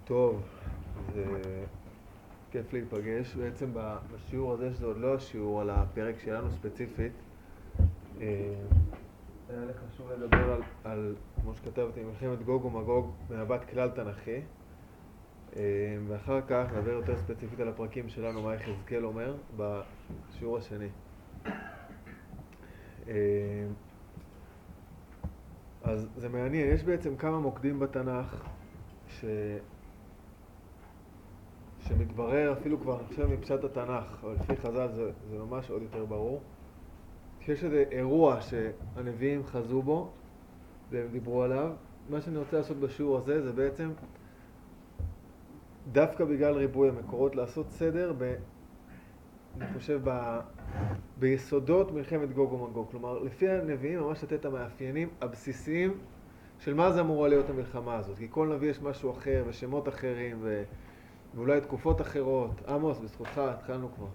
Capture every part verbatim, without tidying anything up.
טוב, זה כיף להיפגש. בעצם בשיעור הזה, שזה עוד לא השיעור על הפרק שלנו ספציפית, היה לי חשוב לדבר על, על, כמו שכתבתי, מלחמת גוג ומגוג במבט כלל תנ"כי, ואחר כך נדבר יותר ספציפית על הפרקים שלנו, מה יחזקאל אומר בשיעור השני. אז זה מעניין, יש בעצם כמה מוקדים בתנ"ך ש... שמתברר אפילו כבר, אני חושב, מפשט התנ"ך, אבל לפי חז"ל זה, זה ממש עוד יותר ברור. שיש איזה אירוע שהנביאים חזו בו והם דיברו עליו. מה שאני רוצה לעשות בשיעור הזה זה בעצם דווקא בגלל ריבוי המקורות לעשות סדר ב... אני חושב ב... ביסודות מלחמת גוג ומגוג. כלומר, לפי הנביאים ממש לתת את המאפיינים הבסיסיים של מה זה אמורה להיות המלחמה הזאת. כי כל נביא יש משהו אחר ושמות אחרים ו... ואולי תקופות אחרות. עמוס, בזכותך, התחלנו כבר.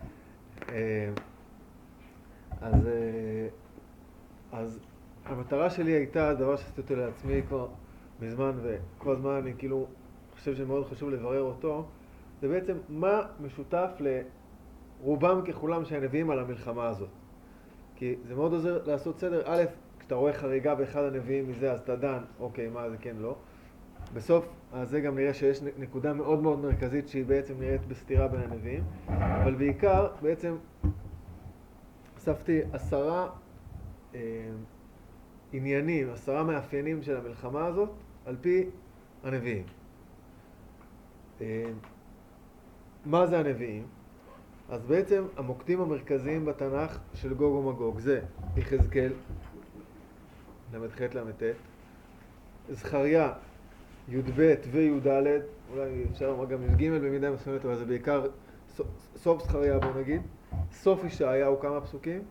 אז, אז המטרה שלי הייתה, דבר שעשיתי אותו לעצמי כבר מזמן, וכל הזמן אני כאילו חושב שמאוד חשוב לברר אותו, זה בעצם מה משותף לרובם ככולם שהנביאים על המלחמה הזאת. כי זה מאוד עוזר לעשות סדר. א', כשאתה רואה חריגה באחד הנביאים מזה, אז אתה דן, אוקיי, מה זה כן, לא. בסוף, אז זה גם נראה שיש נקודה מאוד מאוד מרכזית שהיא בעצם נראית בסתירה בין הנביאים, אבל בעיקר, בעצם, אספתי עשרה אה, עניינים, עשרה מאפיינים של המלחמה הזאת, על פי הנביאים. אה, מה זה הנביאים? אז בעצם המוקדים המרכזיים בתנ"ך של גוג ומגוג זה יחזקאל, למד ח' למד ט', זכריה, י"ב וי"ד, אולי אפשר לומר גם י"ג במידה מסוימת, אבל זה בעיקר סוף זכריה, בוא נגיד, סוף ישעיהו כמה פסוקים,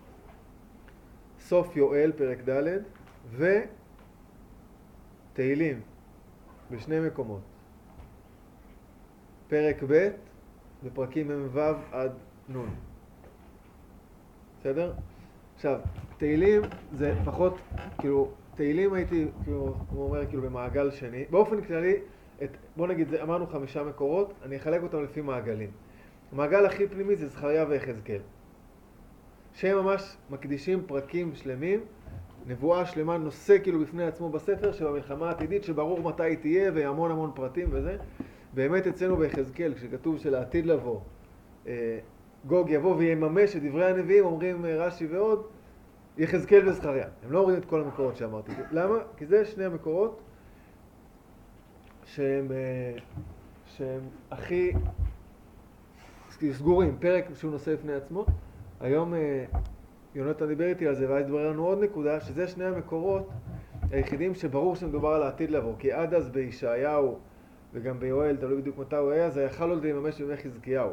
סוף יואל פרק ד' ותהילים בשני מקומות, פרק ב' בפרקים מ"ו עד נ'. בסדר? עכשיו, תהילים זה פחות, כאילו, תהילים הייתי, כאילו, כמו אומר, כאילו במעגל שני. באופן כללי, את, בוא נגיד, זה, אמרנו חמישה מקורות, אני אחלק אותם לפי מעגלים. המעגל הכי פנימי זה זכריה ויחזקאל, שהם ממש מקדישים פרקים שלמים, נבואה שלמה, נושא כאילו בפני עצמו בספר שבמלחמה העתידית, שברור מתי היא תהיה והמון המון פרטים וזה. באמת אצלנו ביחזקאל, כשכתוב שלעתיד לבוא, גוג יבוא ויממש את דברי הנביאים, אומרים רש"י ועוד, יחזקאל וזכריה. הם לא אומרים את כל המקורות שאמרתי. למה? כי זה שני המקורות שהם, שהם הכי סגורים, פרק שהוא נושא בפני עצמו. היום יונתן דיבר איתי על זה, ואז דבר לנו עוד נקודה, שזה שני המקורות היחידים שברור שמדובר על העתיד לבוא. כי עד אז בישעיהו וגם ביואל, תלוי בדיוק מתי הוא היה, זה יכל עוד להיממש בימי חזקיהו.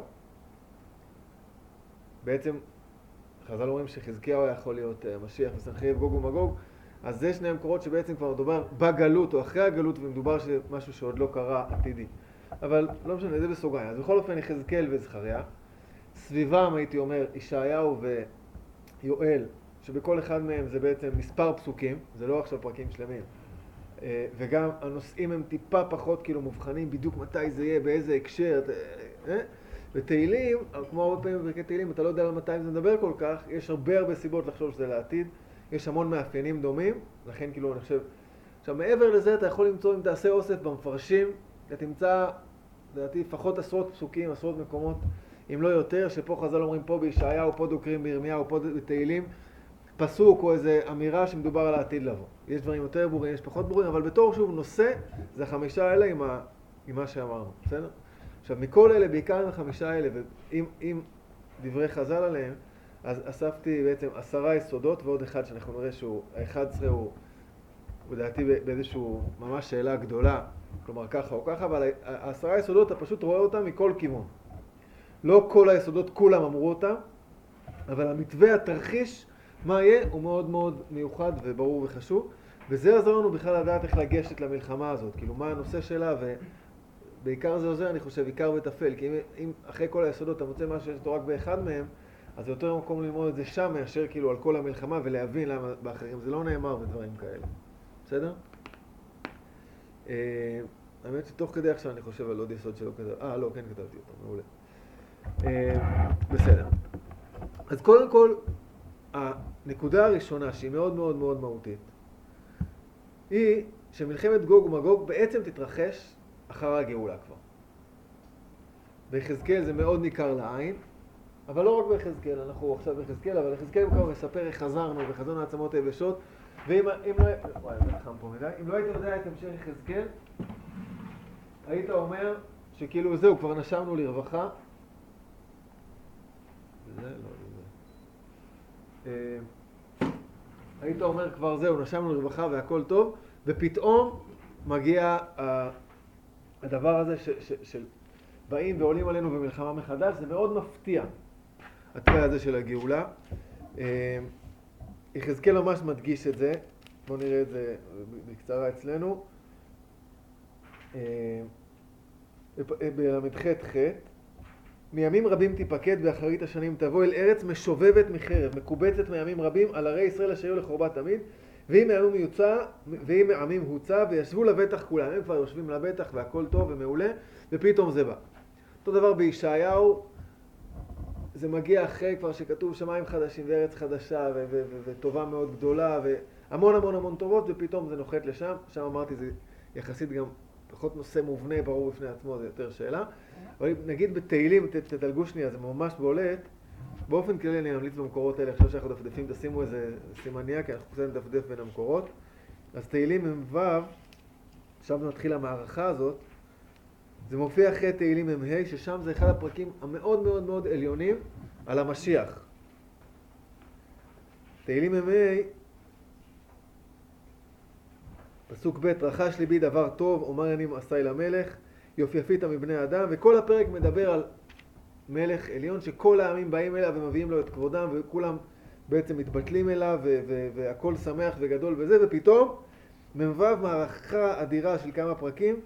בעצם חז"ל אומרים שחזקיהו היה יכול להיות משיח וסנחריב גוג ומגוג, אז זה שני המקורות שבעצם כבר מדובר בגלות או אחרי הגלות, ומדובר שמשהו שעוד לא קרה עתידי. אבל לא משנה, זה בסוגריים. אז בכל אופן יחזקאל וזכריה, סביבם הייתי אומר ישעיהו ויואל, שבכל אחד מהם זה בעצם מספר פסוקים, זה לא עכשיו פרקים שלמים. וגם הנושאים הם טיפה פחות כאילו מובחנים בדיוק מתי זה יהיה, באיזה הקשר. ותהילים, כמו הרבה פעמים בפרקי תהילים, אתה לא יודע על מתי זה מדבר כל כך, יש הרבה הרבה סיבות לחשוב שזה לעתיד, יש המון מאפיינים דומים, לכן כאילו אני חושב... עכשיו מעבר לזה אתה יכול למצוא, אם תעשה אוסף במפרשים, אתה תמצא, לדעתי, לפחות עשרות פסוקים, עשרות מקומות, אם לא יותר, שפה חז"ל אומרים פה בישעיהו, פה דוקרים בירמיהו, פה בתהילים, פסוק או איזו אמירה שמדובר על העתיד לבוא. יש דברים יותר ברורים, יש פחות ברורים, אבל בתור שוב נושא, זה החמישה האלה עם, ה... עם מה שאמרנו, בסדר? עכשיו, מכל אלה, בעיקר עם החמישה האלה, ועם דברי חז"ל עליהם, אז אספתי בעצם עשרה יסודות ועוד אחד שאנחנו נראה שהוא, האחד עשרה הוא, לדעתי באיזשהו ממש שאלה גדולה, כלומר ככה או ככה, אבל העשרה יסודות אתה פשוט רואה אותם מכל כיוון. לא כל היסודות כולם אמרו אותם, אבל המתווה, התרחיש, מה יהיה, הוא מאוד מאוד מיוחד וברור וחשוב, וזה עזר לנו בכלל לדעת איך לגשת למלחמה הזאת, כאילו מה הנושא שלה, ובעיקר זה עוזר, אני חושב, עיקר וטפל, כי אם, אם אחרי כל היסודות אתה מוצא משהו שיש אותו רק באחד מהם, אז זה יותר מקום ללמוד את זה שם, מאשר כאילו על כל המלחמה ולהבין למה באחרים זה לא נאמר ודברים כאלה. בסדר? האמת שתוך כדי עכשיו אני חושב על עוד יסוד שלא כתב, אה לא, כן כתבתי אותו, מעולה. בסדר. אז קודם כל, הנקודה הראשונה שהיא מאוד מאוד מאוד מהותית, היא שמלחמת גוג ומגוג בעצם תתרחש אחר הגאולה כבר. ביחזקאל זה מאוד ניכר לעין, אבל לא רק ביחזקאל, אנחנו עכשיו ביחזקאל, אבל יחזקאל כבר מספר איך חזרנו וחזרנו העצמות היבשות, ואם אם לא... וואי, זה חם פה מדי. אם לא היית יודע את המשך יחזקאל, היית אומר שכאילו זהו, כבר נשמנו לרווחה. זה לא, זה... היית אומר כבר זהו, נשמנו לרווחה והכל טוב, ופתאום מגיע הדבר הזה ש, ש, של באים ועולים עלינו במלחמה מחדש. זה מאוד מפתיע, התוואי הזה של הגאולה. יחזקאל ממש מדגיש את זה, בואו נראה את זה בקצרה אצלנו. בלמד ח' ח' מימים רבים תיפקד באחרית השנים תבוא אל ארץ משובבת מחרב, מקובצת מימים רבים על ערי ישראל אשר היו לחורבה תמיד, ואם מעמים יוצא, ואם מעמים הוצא, וישבו לבטח כולם. הם כבר יושבים לבטח והכל טוב ומעולה, ופתאום זה בא. אותו דבר בישעיהו, זה מגיע אחרי כבר שכתוב שמיים חדשים וארץ חדשה ו- ו- ו- וטובה מאוד גדולה והמון המון המון טובות, ופתאום זה נוחת לשם. שם אמרתי זה יחסית גם פחות נושא מובנה, ברור בפני עצמו, זה יותר שאלה. אבל נגיד בתהילים, תדלגו שנייה, זה ממש בולט. באופן כללי אני ממליץ במקורות האלה, עכשיו שאנחנו דפדפים, תשימו איזה סימניה, כי אנחנו קצת נדפדף בין המקורות. אז תהילים הם ו', עכשיו נתחיל המערכה הזאת. זה מופיע אחרי תהילים הם ה', ששם זה אחד הפרקים המאוד מאוד מאוד עליונים על המשיח. תהילים הם ה', פסוק ב', רחש ליבי דבר טוב, אומר אני מעשי למלך, יופייפית מבני אדם, וכל הפרק מדבר על מלך עליון שכל העמים באים אליו ומביאים לו את כבודם, וכולם בעצם מתבטלים אליו, ו- ו- והכל שמח וגדול וזה, ופתאום ממבב מערכה אדירה של כמה פרקים.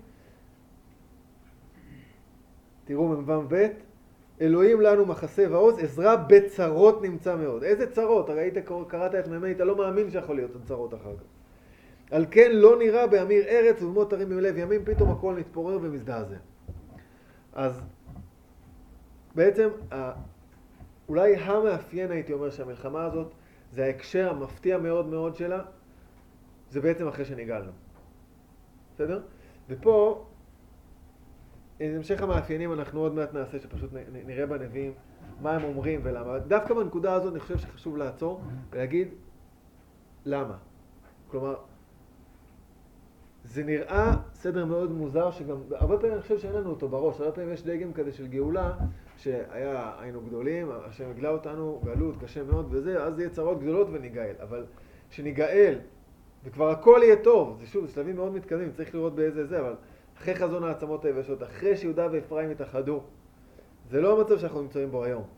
תראו ממבב ב', אלוהים לנו מחסה ועוז, עזרה בצרות נמצא מאוד. איזה צרות? הרי היית קראת את ממי, אתה לא מאמין שיכול להיות צרות אחר כך. על כן לא נראה באמיר ארץ ובמות הרים בלב ימים, פתאום הכל נתפורר ומזדעזע. אז בעצם אולי המאפיין, הייתי אומר, שהמלחמה הזאת זה ההקשר המפתיע מאוד מאוד שלה, זה בעצם אחרי שנגאלנו. בסדר? ופה המשך המאפיינים אנחנו עוד מעט נעשה, שפשוט נראה בנביאים מה הם אומרים ולמה. דווקא בנקודה הזאת אני חושב שחשוב לעצור ולהגיד למה. כלומר, זה נראה סדר מאוד מוזר, שגם הרבה פעמים אני חושב שאין לנו אותו בראש. הרבה פעמים יש דגם כזה של גאולה, שהיה, היינו גדולים, השם הגלה אותנו, גלות, קשה מאוד וזה, אז יהיה צרות גדולות וניגאל. אבל שניגאל, וכבר הכל יהיה טוב, זה שוב, זה שלבים מאוד מתקדמים, צריך לראות באיזה זה, אבל אחרי חזון העצמות היבשות, אחרי שיהודה ואפרים התאחדו, זה לא המצב שאנחנו נמצאים בו היום.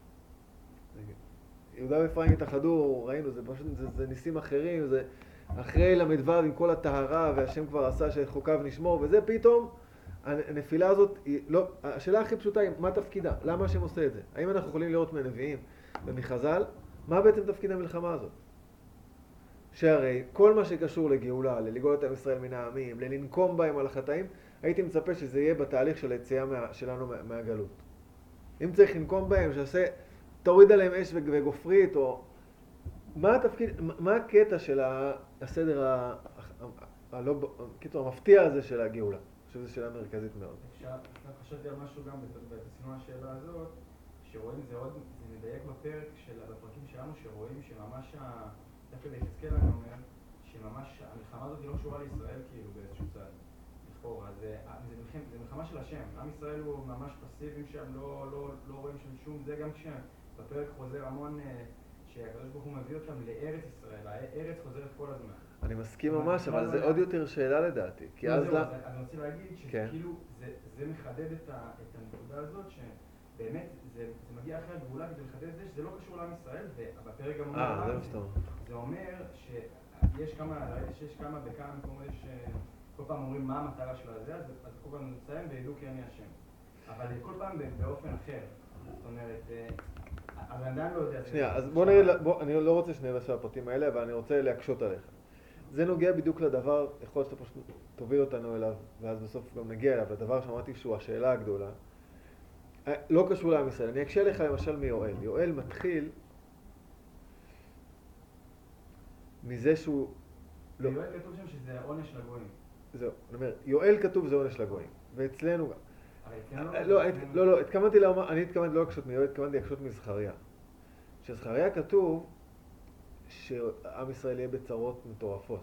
יהודה ואפרים התאחדו, ראינו, זה פשוט, זה, זה ניסים אחרים, זה אחרי למדו עם כל הטהרה, והשם כבר עשה שחוקיו נשמור, וזה פתאום, הנפילה הזאת, היא לא, השאלה הכי פשוטה היא, מה תפקידה? למה השם עושה את זה? האם אנחנו יכולים לראות מנביאים ומחז"ל, מה בעצם תפקיד המלחמה הזאת? שהרי כל מה שקשור לגאולה, ללגאול את עם ישראל מן העמים, ללנקום בהם על החטאים, הייתי מצפה שזה יהיה בתהליך של היציאה מה, שלנו מה, מהגלות. אם צריך לנקום בהם, שעשה, תוריד עליהם אש וגופרית, או מה התפקיד, מה הקטע של הסדר ה, הלא, קיצור, המפתיע הזה של הגאולה? אני חושב שזו שאלה מרכזית מאוד. אפשר, חשבתי על משהו גם בסגנון השאלה הזאת, שרואים, זה עוד, זה מדייק בפרק של, בפרקים שלנו, שרואים שממש ה... דווקא ביחזקאל אני אומר, שממש המלחמה הזאת היא לא קשורה לישראל כאילו באיזשהו צד, לכאורה, זה, זה, זה מלחמה של השם, עם ישראל הוא ממש פסיביים שם, לא, לא, לא רואים שם שום, זה גם כשבפרק חוזר המון, שהקדוש ברוך הוא מביא אותם לארץ ישראל, הארץ חוזרת כל הזמן. אני מסכים ממש, אבל זה עוד יותר שאלה לדעתי, כי אז... אז אני רוצה להגיד שכאילו זה מחדד את הנקודה הזאת, באמת, זה, זה מגיע אחרי הגבולה כדי לחדד את זה שזה לא קשור לעם ישראל, ובפרק גם אומר אה, זה, זה אומר שיש כמה, שיש כמה בכמה מקומות שכל פעם אומרים מה המטרה של הזה, אז, אז כל פעם נציין וידעו כי אני השם. אבל כל פעם באופן אחר. זאת אומרת, אבל אני עדיין לא יודע. שנייה, אז בוא נראה, בוא, אני לא רוצה שנראה לשם הפרטים האלה, אבל אני רוצה להקשות עליך. זה נוגע בדיוק לדבר, יכול להיות שאתה פשוט תוביל אותנו אליו, ואז בסוף גם נגיע אליו, לדבר שאמרתי שהוא השאלה הגדולה. לא קשור לעם ישראל. אני אקשה לך למשל מיואל. יואל מתחיל מזה שהוא... לא. יואל כתוב שם שזה עונש לגויים. זהו, אני אומר, יואל כתוב זה עונש לגויים, ואצלנו גם. אבל לא, לא, לא, התכוונתי לומר, אני התכוונתי לא לקשות מיואל, התכוונתי לקשות מזכריה. שזכריה כתוב שעם ישראל יהיה בצרות מטורפות,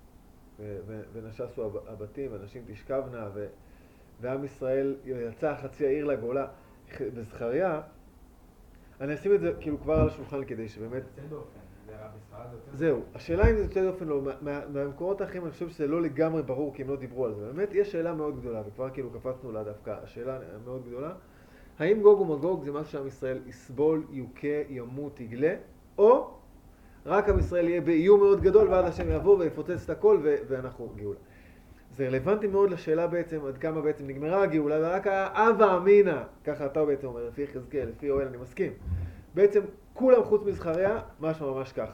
ונשסו הבתים, אנשים תשכבנה, ועם ישראל יצא חצי העיר לגולה. בזכריה, אני אשים את זה כאילו כבר על השולחן כדי שבאמת... זה דופן, זה בספרד זה יותר... זהו, השאלה אם זה יוצא דופן לא, מהמקורות האחרים אני חושב שזה לא לגמרי ברור כי הם לא דיברו על זה. באמת יש שאלה מאוד גדולה, וכבר כאילו קפצנו לה דווקא, השאלה מאוד גדולה. האם גוג ומגוג זה משהו שעם ישראל יסבול, יוכה, ימות, יגלה, או רק עם ישראל יהיה באיום מאוד גדול ואז השם יעבור ויפוצץ את הכל ואנחנו גאולה. זה רלוונטי מאוד לשאלה בעצם עד כמה בעצם נגמרה הגאולה, ורק האווה אמינא, ככה אתה בעצם אומר, לפי חזקאל, לפי יואל, אני מסכים. בעצם כולם חוץ מזכריה, משהו ממש ככה.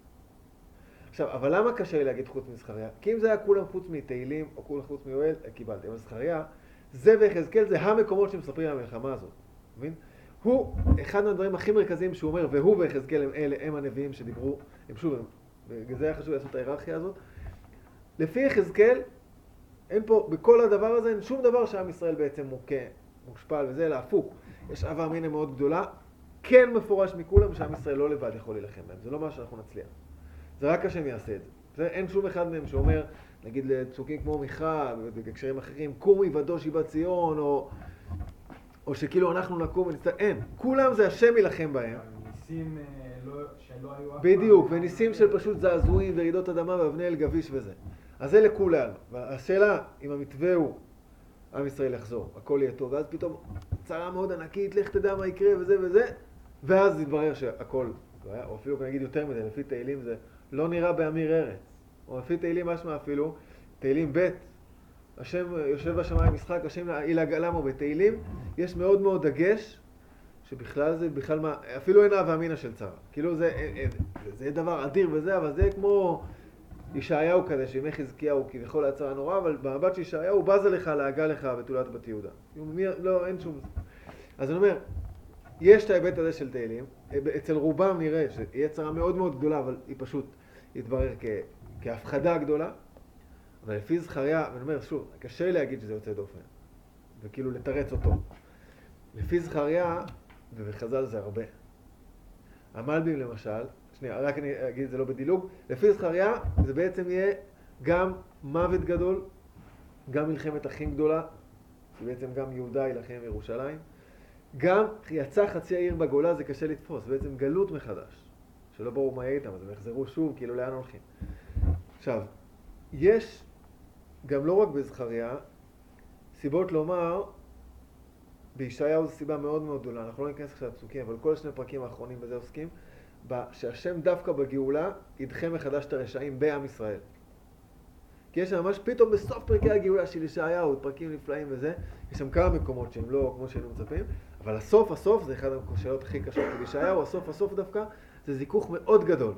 עכשיו, אבל למה קשה לי להגיד חוץ מזכריה? כי אם זה היה כולם חוץ מתהילים או כולם חוץ מיואל, קיבלתי. אבל זכריה, זה וחזקאל זה המקומות שמספרים על המלחמה הזאת. מבין? הוא, אחד מהדברים הכי מרכזיים שהוא אומר, והוא וחזקאל הם אלה, הם הנביאים שדיברו, הם שוב, בגלל זה היה חשוב לעשות את ההיררכיה הזאת. לפי חזקאל, אין פה, בכל הדבר הזה, אין שום דבר שעם ישראל בעצם מוכה, מושפל וזה, אלא הפוך. יש אהבה אמינא מאוד גדולה, כן מפורש מכולם שעם ישראל לא לבד יכול להילחם בהם. זה לא מה שאנחנו נצליח. זה רק השם יעשה את זה. זה אין שום אחד מהם שאומר, נגיד לפסוקים כמו מיכה, בהקשרים אחרים, קומי ודוש שיבת ציון, או, או שכאילו אנחנו נקום ונצטרך, אין. כולם זה השם ילחם בהם. ניסים לא, שלא היו... בדיוק, וניסים של פשוט זעזועים ורעידות אדמה ואבני אל גביש וזה. אז זה לכולנו. והשאלה, אם המתווה הוא, עם ישראל יחזור, הכל יהיה טוב, ואז פתאום צרה מאוד ענקית, לך תדע מה יקרה וזה וזה, ואז יתברר שהכל, או אפילו כאן נגיד יותר מזה, לפי תהילים זה לא נראה באמיר ארץ, או לפי תהילים משמע אפילו, תהילים ב' השם יושב בשמיים משחק, השם ילעג עלמו בתהילים, יש מאוד מאוד דגש, שבכלל זה, בכלל מה, אפילו אין אהבה אמינא של צרה, כאילו זה, זה דבר אדיר וזה, אבל זה כמו ישעיהו כזה, שימי חזקיהו כביכול היה צרה נורא, אבל במבט של ישעיהו הוא בז לך, להגה לך בתולת בת יהודה. לא, אין שום... אז אני אומר, יש את ההיבט הזה של תהילים, אצל רובם נראה שיהיה צרה מאוד מאוד גדולה, אבל היא פשוט יתברר כ... כהפחדה גדולה, אבל לפי זכריה, ואני אומר שוב, קשה להגיד שזה יוצא דופן, וכאילו לתרץ אותו. לפי זכריה, ובחז"ל זה הרבה. המלבים למשל, שנייה, רק אני אגיד את זה לא בדילוג, לפי זכריה זה בעצם יהיה גם מוות גדול, גם מלחמת אחים גדולה, שבעצם גם יהודה ילחם ירושלים, גם יצא חצי העיר בגולה, זה קשה לתפוס, בעצם גלות מחדש, שלא ברור מה יהיה איתם, אז הם יחזרו שוב, כאילו לאן הולכים. עכשיו, יש גם לא רק בזכריה, סיבות לומר, בישעיהו זו סיבה מאוד מאוד גדולה, אנחנו לא ניכנס עכשיו לפסוקים, אבל כל שני פרקים האחרונים בזה עוסקים, שהשם דווקא בגאולה ידחה מחדש את הרשעים בעם ישראל. כי יש שם ממש פתאום בסוף פרקי הגאולה של ישעיהו, פרקים נפלאים וזה, יש שם כמה מקומות שהם לא כמו שהיינו מצפים, אבל הסוף הסוף, זה אחד השאלות הכי קשות בישעיהו, הסוף הסוף דווקא, זה זיכוך מאוד גדול.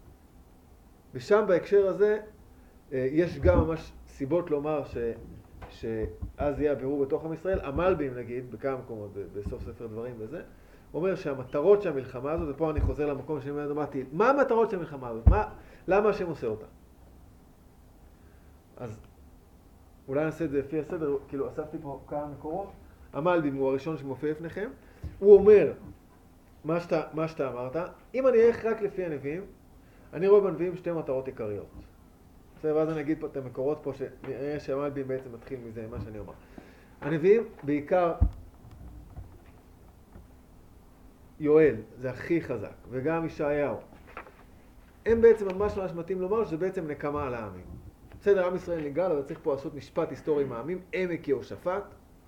ושם בהקשר הזה, יש גם ממש סיבות לומר ש, שאז יהיה הבירור בתוך עם ישראל. המלבים נגיד, בכמה מקומות, בסוף ספר דברים וזה, אומר שהמטרות של המלחמה הזאת, ופה אני חוזר למקום שאני אמרתי, מה המטרות של המלחמה הזאת? מה, למה השם עושה אותה? אז אולי נעשה את זה לפי הסדר, כאילו אספתי פה כמה מקורות. המלבים הוא הראשון שמופיע לפניכם. הוא אומר, מה שאתה, מה שאתה אמרת, אם אני אלך רק לפי הנביאים, אני רואה בנביאים שתי מטרות עיקריות. בסדר, ואז אני אגיד פה את המקורות פה, שנראה שהמלבים בעצם מתחיל מזה, מה שאני אומר. הנביאים, בעיקר יואל, זה הכי חזק, וגם ישעיהו. הם בעצם ממש ממש מתאים לומר שזה בעצם נקמה על העמים. בסדר, עם ישראל נגאל, אבל צריך פה לעשות משפט היסטורי עם העמים, עמק יהושפט.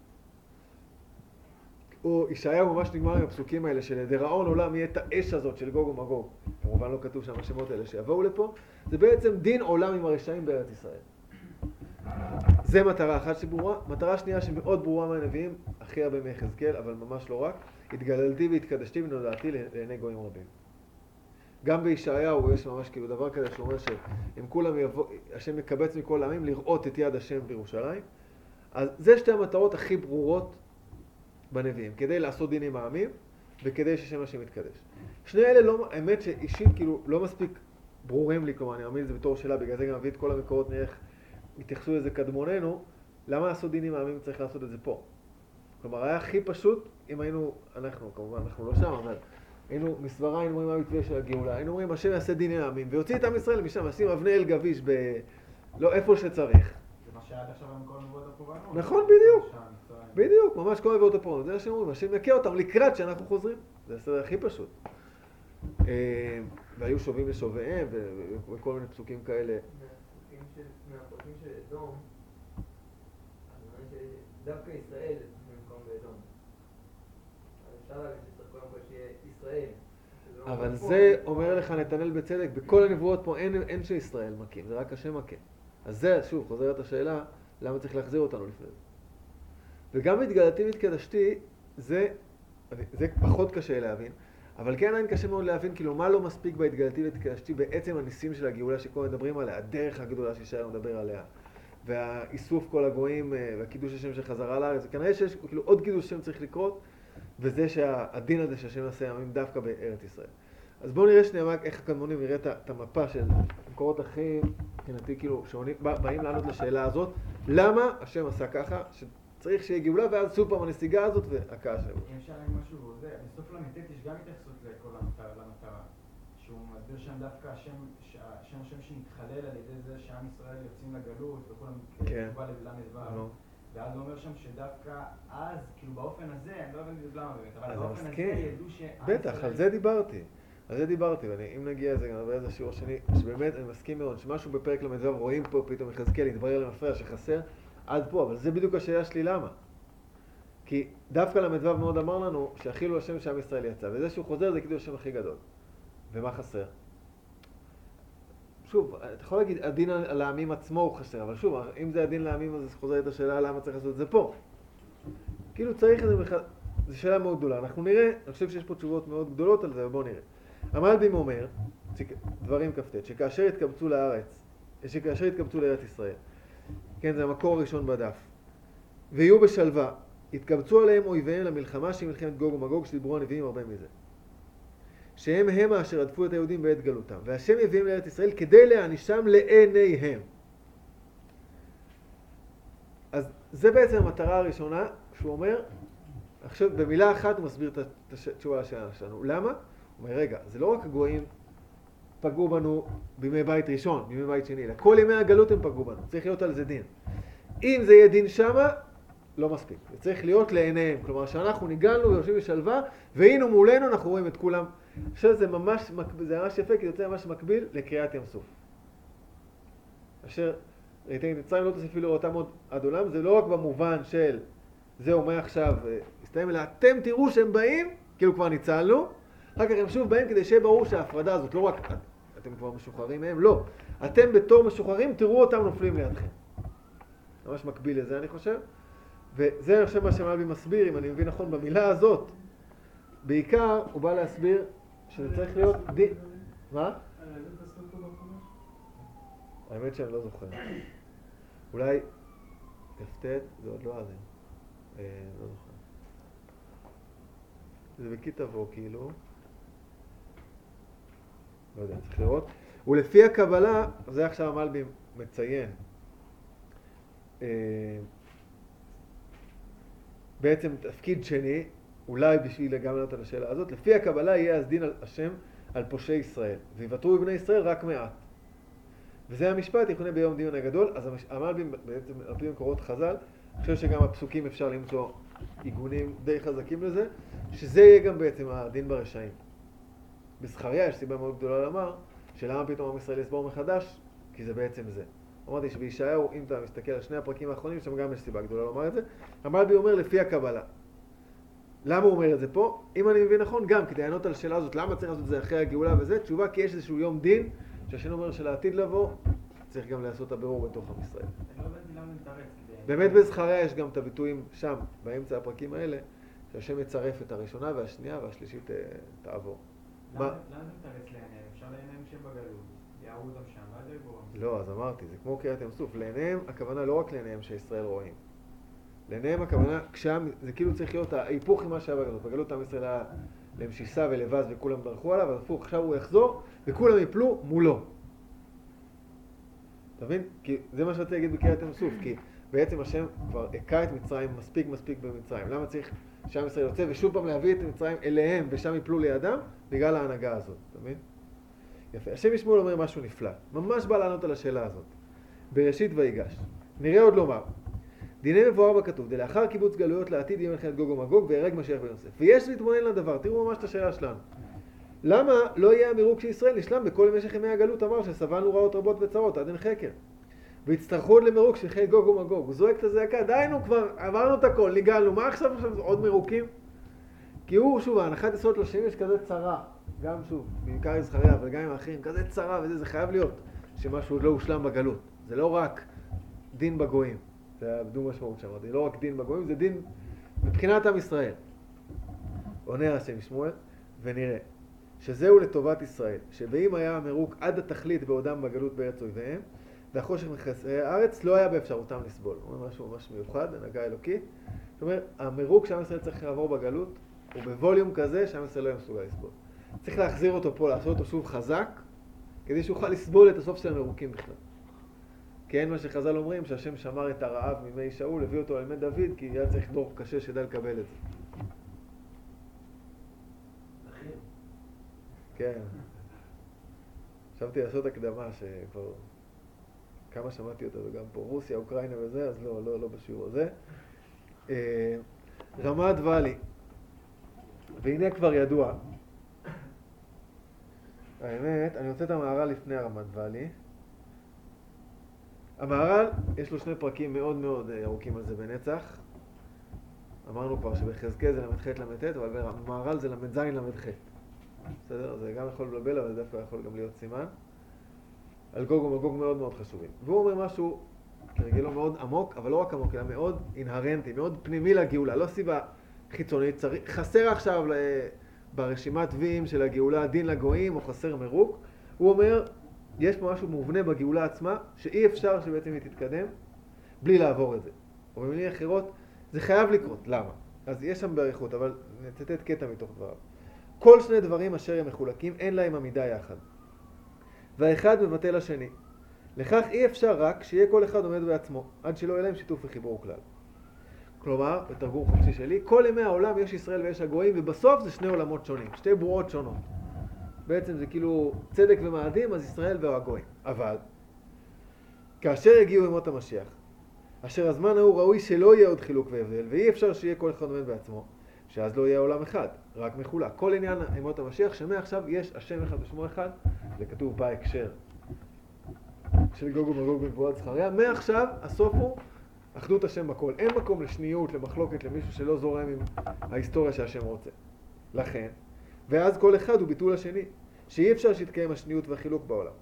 או ישעיהו ממש נגמר עם הפסוקים האלה של לדיראון עולם יהיה את האש הזאת של גוג ומגוג. כמובן לא כתוב שם השמות האלה שיבואו לפה. זה בעצם דין עולם עם הרשעים בארץ ישראל. זה מטרה אחת שברורה. מטרה שנייה שמאוד ברורה מהנביאים, הכי הרבה מיחזקאל, אבל ממש לא רק. התגללתי והתקדשתי ונודעתי לעיני גויים רבים. גם בישעיהו יש ממש כאילו דבר כזה שאומר שהם כולם יבוא, השם מקבץ מכל העמים לראות את יד השם בירושלים. אז זה שתי המטרות הכי ברורות בנביאים, כדי לעשות דין עם העמים וכדי ששם השם יתקדש. שני אלה לא, האמת שאישית כאילו לא מספיק ברורים לי, כלומר אני מאמין את זה בתור שאלה, בגלל זה גם מביא את כל המקורות נראה איך התייחסו לזה קדמוננו, למה לעשות דין עם העמים צריך לעשות את זה פה? כלומר היה הכי פשוט אם היינו, אנחנו כמובן אנחנו לא שם, אבל היינו מסברה, היינו אומרים מה המתווה של הגאולה, היינו אומרים השם יעשה דין עם העמים ויוציא את עם ישראל משם, עשים אבני אל גביש ב... לא איפה שצריך. זה מה שהיה עד עכשיו עם כל נבואות הפורענות. נכון, בדיוק. בדיוק, ממש כל נבואות הפורענות. זה מה שהם אומרים, השם יקה אותם לקראת שאנחנו חוזרים. זה הסדר הכי פשוט. והיו שובים לשוביהם וכל מיני פסוקים כאלה. מהפרקים של אדום, אני אומר שדווקא ישראל במקום באדום. אפשר להגיד שצריך קודם כל שיהיה ישראל. אבל זה אומר לך נתנאל בצדק, בכל הנבואות פה אין, אין שישראל מקים, זה רק השם מקים. אז זה, שוב, חוזרת השאלה, למה צריך להחזיר אותנו לפני זה. וגם בהתגלתי והתקדשתי, זה, זה פחות קשה להבין, אבל כן אין קשה מאוד להבין, כאילו מה לא מספיק בהתגלתי והתקדשתי בעצם הניסים של הגאולה שכל מדברים עליה, הדרך הגדולה שישעיהו מדבר עליה, והאיסוף כל הגויים והקידוש השם שחזרה לארץ, כנראה שיש כאילו עוד קידוש השם צריך לקרות, וזה שהדין הזה שהשם עושה ימים דווקא בארץ ישראל. אז בואו נראה שנייה איך הקדמונים נראה את המפה של המקורות הכי, מבחינתי כאילו, שעונים, באים לענות לשאלה הזאת, למה השם עשה ככה, שצריך שיהיה גאולה, ואז סוף פעם הנסיגה הזאת והקעה שלנו. אם אפשר להגיד משהו, זה, בסוף למ"ט יש גם התייחסות לכל המטרה, שהוא מסביר שם דווקא השם, השם השם שמתחלל על ידי זה שעם ישראל יוצאים לגלות, וכולם תשובה לל"ו. ואז הוא אומר שם שדווקא אז, כאילו באופן הזה, אני לא הבנתי למה באמת, אבל באופן הזה ידעו שעם ישראל... בטח, על זה דיברתי. על זה דיברתי, ואם נגיע לזה, גם נדבר איזה שיעור שני, שבאמת אני מסכים מאוד, שמשהו בפרק למ"ו רואים פה פתאום יחזקאל, יתברר למפרע שחסר עד פה, אבל זה בדיוק השאלה שלי למה. כי דווקא למ"ו מאוד אמר לנו שהחילו השם שעם ישראל יצא, וזה שהוא חוזר זה קידוש השם הכי גדול. ומה חסר? שוב, אתה יכול להגיד, הדין על העמים עצמו הוא חסר, אבל שוב, אם זה הדין לעמים, אז חוזר את השאלה למה צריך לעשות את זה פה. כאילו צריך את זה בכלל, זו שאלה מאוד גדולה. אנחנו נראה, אני חושב שיש פה תשובות מאוד גדולות על זה, ובואו נראה. המלבים אומר, דברים כ"ט, שכאשר התקבצו לארץ, שכאשר התקבצו לארץ ישראל, כן, זה המקור הראשון בדף, ויהיו בשלווה, התקבצו עליהם אויביהם למלחמה שהיא מלחמת גוג ומגוג, שדיברו הנביאים הרבה מזה. שהם הם אשר עדפו את היהודים בעת גלותם, והשם יביאים לארץ ישראל כדי להענישם לעיניהם. אז זה בעצם המטרה הראשונה, שהוא אומר, עכשיו במילה אחת הוא מסביר את התשובה לשאלה שלנו. למה? הוא אומר, רגע, זה לא רק הגויים פגעו בנו בימי בית ראשון, בימי בית שני, אלא כל ימי הגלות הם פגעו בנו, צריך להיות על זה דין. אם זה יהיה דין שמה, לא מספיק. זה צריך להיות לעיניהם, כלומר שאנחנו ניגלנו ויושבים בשלווה, והיינו מולנו, אנחנו רואים את כולם. עכשיו זה ממש, זה ממש יפה, כי זה יוצא ממש מקביל לקריאת ים סוף. אשר ראיתם, מצרים לא תוסיפי לראותם עוד עד עולם, זה לא רק במובן של זהו מה עכשיו הסתיים, אלא אתם תראו שהם באים, כאילו כבר ניצלנו, אחר כך הם שוב באים כדי שיהיה ברור שההפרדה הזאת, לא רק אתם כבר משוחררים מהם, לא. אתם בתור משוחררים, תראו אותם נופלים לידכם. ממש מקביל לזה אני חושב. וזה אני חושב מה שמלבי מסביר, אם אני מבין נכון, במילה הזאת. בעיקר הוא בא להסביר שזה צריך להיות דין... מה? האמת שאני לא זוכר. אולי כ"ט, זה עוד לא עד. לא זוכר. זה בכיתה בו כאילו. לא יודע, צריך לראות. ולפי הקבלה, זה עכשיו המלבי מציין. בעצם תפקיד שני, אולי בשביל גם לענות על השאלה הזאת, לפי הקבלה יהיה אז דין על השם על פושעי ישראל, ויוותרו בבני ישראל רק מעט. וזה המשפט, יכונה ביום דין הגדול, אז המלבים בעצם על פי מקורות חז"ל, אני חושב שגם הפסוקים אפשר למצוא עיגונים די חזקים לזה, שזה יהיה גם בעצם הדין ברשעים. בזכריה יש סיבה מאוד גדולה לומר, שלמה פתאום עם ישראל יסבור מחדש, כי זה בעצם זה. אמרתי שבישעיהו, אם אתה מסתכל על שני הפרקים האחרונים, שם גם יש סיבה גדולה לומר את זה. המלבי אומר לפי הקבלה. למה הוא אומר את זה פה? אם אני מבין נכון, גם כדי לענות על השאלה הזאת, למה צריך לעשות את זה אחרי הגאולה וזה? תשובה כי יש איזשהו יום דין, שהשם אומר שלעתיד לבוא, צריך גם לעשות את הבירור בתוך עם ישראל. אני לא הבנתי למה נתרץ. באמת בזכריה יש גם את הביטויים שם, באמצע הפרקים האלה, שהשם יצרף את הראשונה והשנייה והשלישית תעבור. למה זה נתרץ לעיניהם? למשל לעיניהם שהם בגלות, יראו אותם שם, ואז יגבו אותם. לא, אז אמרתי, זה כמו קריאת ים סוף. לעיניהם, הכוונה לא רק לעיניהם שישראל רואים. לעיניהם הכוונה, כשם, זה כאילו צריך להיות ההיפוך עם מה שהיה בגלות. בגלות עם ישראל היה להם שיסה ולבז וכולם דרכו עליו, אז הפוך, עכשיו הוא יחזור וכולם יפלו מולו. אתה מבין? כי זה מה שרציתי להגיד בקריאת ים סוף, כי בעצם השם כבר הכה את מצרים מספיק מספיק במצרים. למה צריך שעם ישראל יוצא ושוב פעם להביא את מצרים אליהם ושם יפלו לידם? בגלל ההנהגה הזאת, אתה מבין? יפה. השם ישמעאל אומר משהו נפלא. ממש בא לענות על השאלה הזאת. בראשית ויגש. נראה עוד לומר. דיני מבואר בכתוב, דלאחר קיבוץ גלויות לעתיד יהיה מלחמת גוג ומגוג ויהרג משיח בן יוסף. ויש להתבונן לדבר, תראו ממש את השאלה שלנו. למה לא יהיה המירוק של ישראל נשלם בכל משך ימי הגלות אמר שסבלנו רעות רבות וצרות עד אין חקר. והצטרכו עוד למירוק של חיל גוג ומגוג. הוא זועק את הזעקה, דיינו כבר, עברנו את הכל, ניגלנו, מה עכשיו עכשיו עוד מירוקים? כי הוא, שוב, ההנחת יסוד לשני יש כזה צרה, גם שוב, בעיקר יזכריה, אבל גם עם האחרים, כזה צרה וזה, זה חייב להיות שמשהו עוד לא הושלם בגלות. זה לא רק דין בגויים, זה דו משמעות שם, זה לא רק דין בגויים, זה דין מבחינת עם ישראל. עונה השם ישמעאל, ונראה שזהו לטובת ישראל, שבאם היה המירוק עד התכלית בעודם בגלות בארץ אויביהם, והחושך מכסי הארץ לא היה באפשרותם לסבול. הוא אומר משהו ממש מיוחד, הנהגה אלוקית. זאת אומרת, המירוק שעם ישראל צריך לעבור בגלות, הוא בווליום כזה שעם ישראל לא יהיה מסוגל לסבול. צריך להחזיר אותו פה, לעשות אותו שוב חזק, כדי שיוכל לסבול את הסוף של המירוקים בכלל. כי אין מה שחז"ל אומרים, שהשם שמר את הרעב מימי שאול, הביא אותו על ימי דוד, כי היה צריך דור קשה שידע לקבל את זה. כן. חשבתי לעשות הקדמה שכבר כמה שמעתי אותה, וגם פה רוסיה, אוקראינה וזה, אז לא, לא, לא בשיעור הזה. רמת ואלי. והנה כבר ידוע. האמת, אני רוצה את המהר"ל לפני הרמת ואלי. המהר"ל, יש לו שני פרקים מאוד מאוד ארוכים על זה בנצח. אמרנו כבר שבחזקאל זה למד ח' למד ט', אבל במהר"ל זה למד ז' למד ח'. בסדר? זה גם יכול לבלבל, אבל זה דווקא יכול גם להיות סימן. על גוג ומגוג מאוד מאוד חשובים. והוא אומר משהו, כרגלו מאוד עמוק, אבל לא רק עמוק, אלא מאוד אינהרנטי, מאוד פנימי לגאולה, לא סיבה חיצונית. צריך, חסר עכשיו ברשימת ויים של הגאולה דין לגויים, או חסר מירוק. הוא אומר, יש פה משהו מובנה בגאולה עצמה, שאי אפשר שבעצם היא תתקדם, בלי לעבור את זה. או במילים אחרות, זה חייב לקרות. למה? אז יש שם בעריכות, אבל נצטט קטע מתוך דבריו. כל שני דברים אשר הם מחולקים, אין להם עמידה יחד. והאחד מבטל לשני. לכך אי אפשר רק שיהיה כל אחד עומד בעצמו, עד שלא יהיה להם שיתוף וחיבור כלל. כלומר, בתרגום חופשי שלי, כל ימי העולם יש ישראל ויש הגויים, ובסוף זה שני עולמות שונים, שתי בועות שונות. בעצם זה כאילו צדק ומאדים, אז ישראל והגויים. אבל, כאשר הגיעו ימות המשיח, אשר הזמן ההוא ראוי שלא יהיה עוד חילוק והבדל, ואי אפשר שיהיה כל אחד עומד בעצמו, שאז לא יהיה עולם אחד, רק מחולק. כל עניין ימות המשיח, שמעכשיו יש השם אחד ושמו אחד, זה כתוב בהקשר של גוג ומגוג בנבואת זכריה, מעכשיו הסוף הוא אחדות השם בכל. אין מקום לשניות, למחלוקת, למישהו שלא זורם עם ההיסטוריה שהשם רוצה. לכן, ואז כל אחד הוא ביטול השני, שאי אפשר שיתקיים השניות והחילוק בעולם.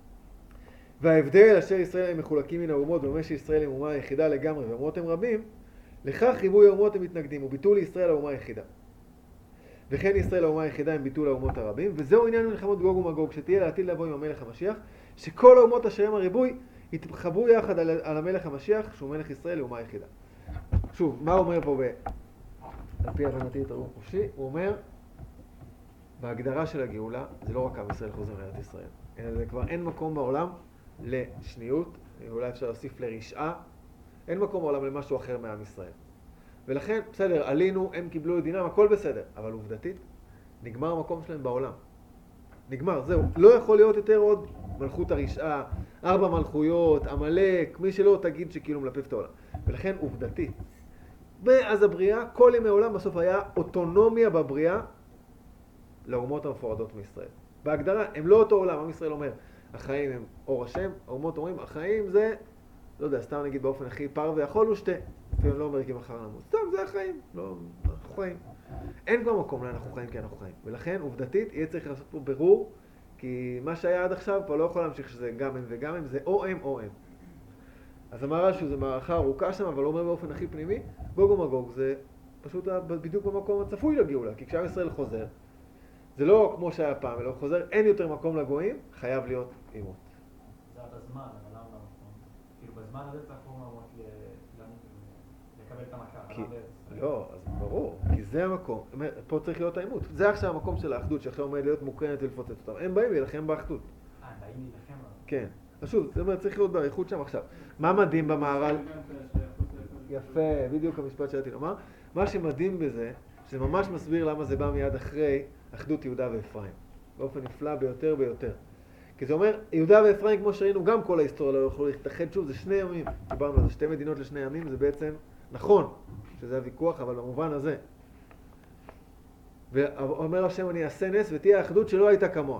וההבדל אשר ישראל הם מחולקים מן האומות, ומה שישראל הם אומה היחידה לגמרי, ואומות הם רבים, לכך ריבוי האומות הם מתנגדים, וביטול ישראל האומה היחידה. וכן ישראל האומה היחידה הם ביטול האומות הרבים, וזהו עניין מלחמות גוג ומגוג, שתהיה לעתיד לבוא עם המלך המשיח, שכל האומות אשר הם הריבוי יתחברו יחד על, על המלך המשיח, שהוא מלך ישראל לאומה היחידה. שוב, מה הוא אומר פה ב... על פי הבנתי את הרוב חופשי? הוא אומר, בהגדרה של הגאולה, זה לא רק עם ישראל חוזר לארץ ישראל, אלא זה כבר אין מקום בעולם לשניות, אולי אפשר להוסיף לרשעה, אין מקום בעולם למשהו אחר מעם ישראל. ולכן, בסדר, עלינו, הם קיבלו את דינם, הכל בסדר. אבל עובדתית, נגמר המקום שלהם בעולם. נגמר, זהו. לא יכול להיות יותר עוד מלכות הרשעה, ארבע מלכויות, עמלק, מי שלא תגיד שכאילו מלפף את העולם. ולכן, עובדתית, מאז הבריאה, כל ימי העולם בסוף היה אוטונומיה בבריאה לאומות המפורדות מישראל. בהגדרה, הם לא אותו עולם. עם ישראל אומר, החיים הם אור השם, האומות אומרים, החיים זה... לא יודע, סתם נגיד באופן הכי פר ויכול הוא שתה. אפילו לא אומר כי מחר נמות. סתם, זה החיים. לא, אנחנו חיים. אין כבר מקום לאנחנו חיים כי אנחנו חיים. ולכן, עובדתית, יהיה צריך לעשות פה ברור, כי מה שהיה עד עכשיו כבר לא יכול להמשיך שזה גם הם וגם הם, זה או הם או הם. אז המהר"ל שהוא זה מערכה ארוכה שם, אבל הוא אומר באופן הכי פנימי, גוג ומגוג זה פשוט בדיוק במקום הצפוי לגאולה. כי כשעם ישראל חוזר, זה לא כמו שהיה פעם, אלא הוא חוזר, אין יותר מקום לגויים, חייב להיות עימות. זה היה בזמן, אבל למה לא? כאילו בזמן הזה צריך פה ממות לקבל את המכה. כי, לא, אז ברור, כי זה המקום, פה צריך להיות העימות. זה עכשיו המקום של האחדות, שעכשיו עומד להיות מוקרנת ולפוצץ אותם. הם באים להילחם באחדות. אה, הם באים להילחם. כן. אז שוב, זאת אומרת, צריך להיות באריכות שם עכשיו. מה מדהים במהר"ל? יפה, בדיוק המשפט שהייתי לומר. מה שמדהים בזה, שזה ממש מסביר למה זה בא מיד אחרי אחדות יהודה ואפרים. באופן נפלא ביותר ביותר. כי זה אומר, יהודה ואפרים, כמו שראינו, גם כל ההיסטוריה לא יכולו להתאחד. שוב, זה שני ימים. דיברנו על זה, שתי מדינות לשני ימים, זה בעצם נכון, שזה הוויכוח, אבל במובן הזה. ואומר השם, אני אעשה נס ותהיה האחדות שלא הייתה כמוה.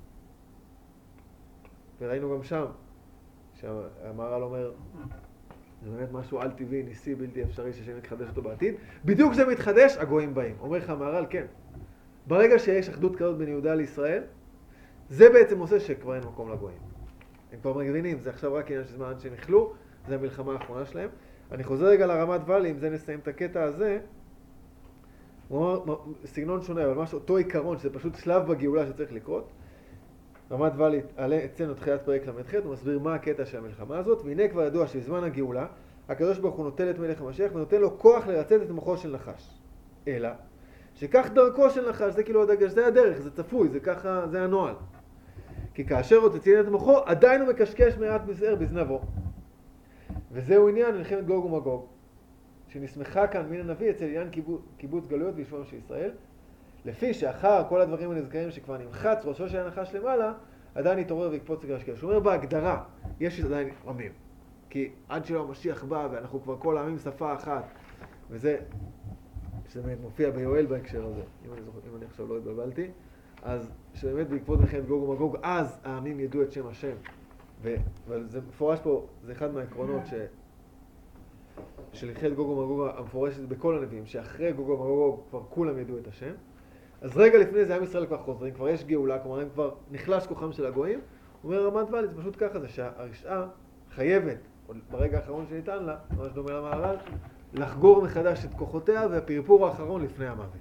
וראינו גם שם, שהמהר"ל אומר, זה באמת משהו על טבעי, ניסי, בלתי אפשרי, שהשם יתחדש אותו בעתיד. בדיוק זה מתחדש, הגויים באים. אומר לך המהר"ל, כן. ברגע שיש אחדות כזאת בין יהודה לישראל, זה בעצם עושה שכבר אין מקום לגויים. הם כבר מגבינים, זה עכשיו רק עניין של זמן עד שנחלו, זה המלחמה האחרונה שלהם. אני חוזר רגע לרמת ואלי, אם זה נסיים את הקטע הזה, הוא אומר, סגנון שונה, אבל משהו, אותו עיקרון, שזה פשוט שלב בגאולה שצריך לקרות. רמת ואלי, עלה אצלנו תחילת פרק למ"ח, הוא מסביר מה הקטע של המלחמה הזאת, והנה כבר ידוע שבזמן הגאולה, הקדוש ברוך הוא נוטל את מלך המשיח ונותן לו כוח לרצת את מוחו של נחש. אלא, שכך דרכו של נחש, זה כאילו הדגש, זה הדרך, זה צפוי, זה ככה, זה הנועל. כי כאשר הוא תציין את מוחו, עדיין הוא מקשקש מעט בזער בזנבו. וזהו עניין מלחמת גוג ומגוג, שנסמכה כאן מן הנביא אצל עניין קיבוץ, קיבוץ גלויות וישבם של ישראל, לפי שאחר כל הדברים הנזכרים שכבר נמחץ ראשו של הנחש למעלה, עדיין יתעורר ויקפוץ לגרשקל. שהוא אומר בהגדרה, יש עדיין עמים. כי עד שלא המשיח בא ואנחנו כבר כל העמים שפה אחת, וזה, שזה באמת מופיע ביואל בהקשר הזה, אם אני, זוכר, אם אני עכשיו לא התבלבלתי, אז שבאמת בעקבות מלחמת גוג ומגוג, אז העמים ידעו את שם השם. וזה מפורש פה, זה אחד מהעקרונות ש... של מלחמת גוג ומגוג המפורשת בכל הנביאים, שאחרי גוג ומגוג כבר כולם ידעו את השם. אז רגע לפני זה עם ישראל כבר חוזרים, כבר יש גאולה, כלומר הם כבר נחלש כוחם של הגויים. הוא אומר רמת ואלי, זה פשוט ככה, זה שהרשעה חייבת, ברגע האחרון שניתן לה, ממש דומה למהר"ל, לחגור מחדש את כוחותיה והפרפור האחרון לפני המוות.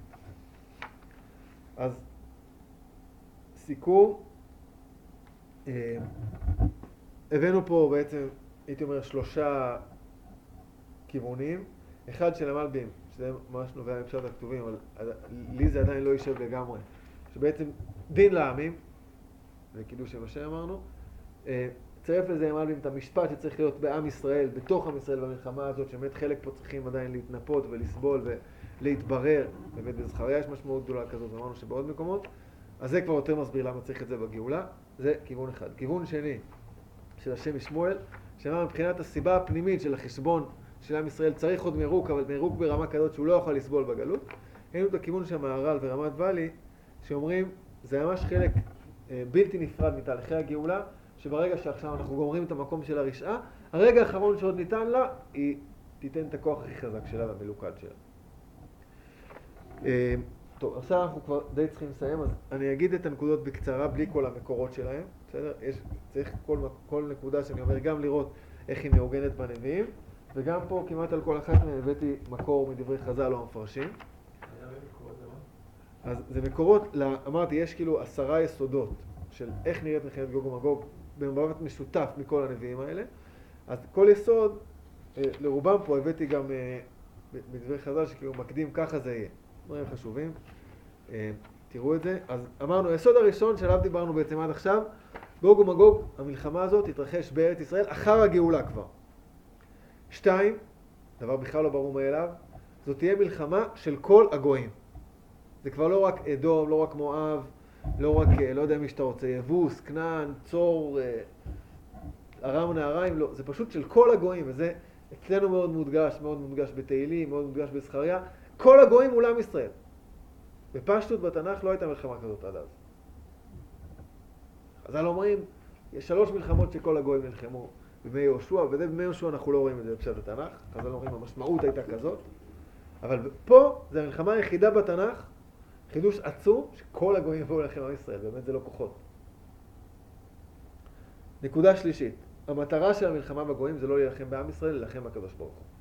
אז סיכום, אה, הבאנו פה בעצם, הייתי אומר, שלושה כיוונים. אחד של המלבים, שזה ממש נובע מפשט הכתובים, אבל לי זה עדיין לא יישב לגמרי. שבעצם דין לעמים, זה קידוש שם השם אמרנו, צרף לזה המלבים את המשפט שצריך להיות בעם ישראל, בתוך עם ישראל במלחמה הזאת, שבאמת חלק פה צריכים עדיין להתנפות ולסבול ולהתברר. באמת בזכריה יש משמעות גדולה כזאת, אמרנו שבעוד מקומות. אז זה כבר יותר מסביר למה צריך את זה בגאולה. זה כיוון אחד. כיוון שני של השם משמואל, שאמר מבחינת הסיבה הפנימית של החשבון של עם ישראל צריך עוד מירוק, אבל מירוק ברמה כזאת שהוא לא יכול לסבול בגלות. היינו את הכיוון של המהר"ל ורמת ואלי, שאומרים, זה ממש חלק אה, בלתי נפרד מתהליכי הגאולה, שברגע שעכשיו אנחנו גומרים את המקום של הרשעה, הרגע האחרון שעוד ניתן לה, היא תיתן את הכוח הכי חזק שלה והמלוכד שלה. אה, טוב, עכשיו אנחנו כבר די צריכים לסיים, אז אני אגיד את הנקודות בקצרה, בלי כל המקורות שלהם, בסדר? יש, צריך כל, כל נקודה שאני אומר גם לראות איך היא מעוגנת בנביאים, וגם פה כמעט על כל אחת מהן הבאתי מקור מדברי חז"ל או המפרשים. אז זה מקורות, אמרתי, יש כאילו עשרה יסודות של איך נראית מלחמת גוג ומגוג במבט משותף מכל הנביאים האלה. אז כל יסוד, לרובם פה הבאתי גם מדברי חז"ל שכאילו מקדים ככה זה יהיה. דברים חשובים, תראו את זה. אז אמרנו, היסוד הראשון שעליו דיברנו בעצם עד עכשיו, גוג ומגוג, המלחמה הזאת תתרחש בארץ ישראל אחר הגאולה כבר. שתיים, דבר בכלל לא ברור מאליו, זאת תהיה מלחמה של כל הגויים. זה כבר לא רק אדום, לא רק מואב, לא רק, לא יודע מי שאתה רוצה, יבוס, כנען, צור, ארם נהריים, לא, זה פשוט של כל הגויים, וזה אצלנו מאוד מודגש, מאוד מודגש בתהילים, מאוד מודגש בזכריה, כל הגויים מול עם ישראל. בפשטות בתנ"ך לא הייתה מלחמה כזאת עד אז. אז אנחנו אומרים, יש שלוש מלחמות שכל הגויים נלחמו בימי יהושע, ובימי יהושע אנחנו לא רואים את זה בפשט התנ"ך, אז אנחנו אומרים, המשמעות הייתה כזאת. אבל פה זה המלחמה היחידה בתנ"ך, חידוש עצום, שכל הגויים יבואו להילחם עם ישראל, באמת זה לא כוחות. נקודה שלישית, המטרה של המלחמה בגויים זה לא להילחם בעם ישראל, להילחם בקדוש ברוך הוא.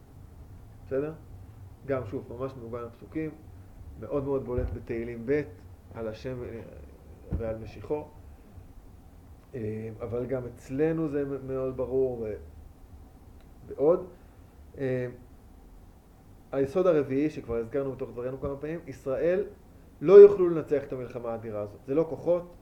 בסדר? גם שוב, ממש מעוגן הפסוקים, מאוד מאוד בולט בתהילים ב', על השם ועל משיחו. אבל גם אצלנו זה מאוד ברור ועוד. היסוד הרביעי שכבר הזכרנו בתוך דברינו כמה פעמים, ישראל לא יוכלו לנצח את המלחמה האדירה הזאת. זה לא כוחות.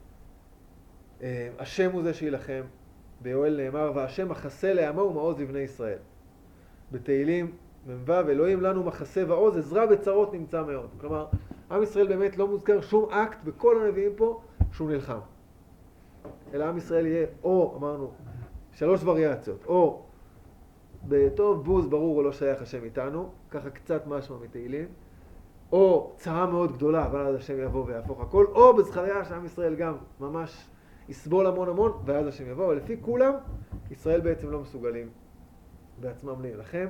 השם הוא זה שילחם. ביואל נאמר, והשם מחסה לעמו ומעוז לבני ישראל. בתהילים מ"ו, אלוהים לנו מחסה ועוז, עזרה בצרות נמצא מאוד. כלומר, עם ישראל באמת לא מוזכר שום אקט בכל הנביאים פה שהוא נלחם. אלא עם ישראל יהיה, או, אמרנו, שלוש וריאציות, או בטוב בוז ברור הוא לא שייך השם איתנו, ככה קצת משמע מתהילים, או צרה מאוד גדולה, אבל אז השם יבוא ויהפוך הכל, או בזכריה שעם ישראל גם ממש יסבול המון המון, ואז השם יבוא, אבל לפי כולם, ישראל בעצם לא מסוגלים בעצמם להילחם.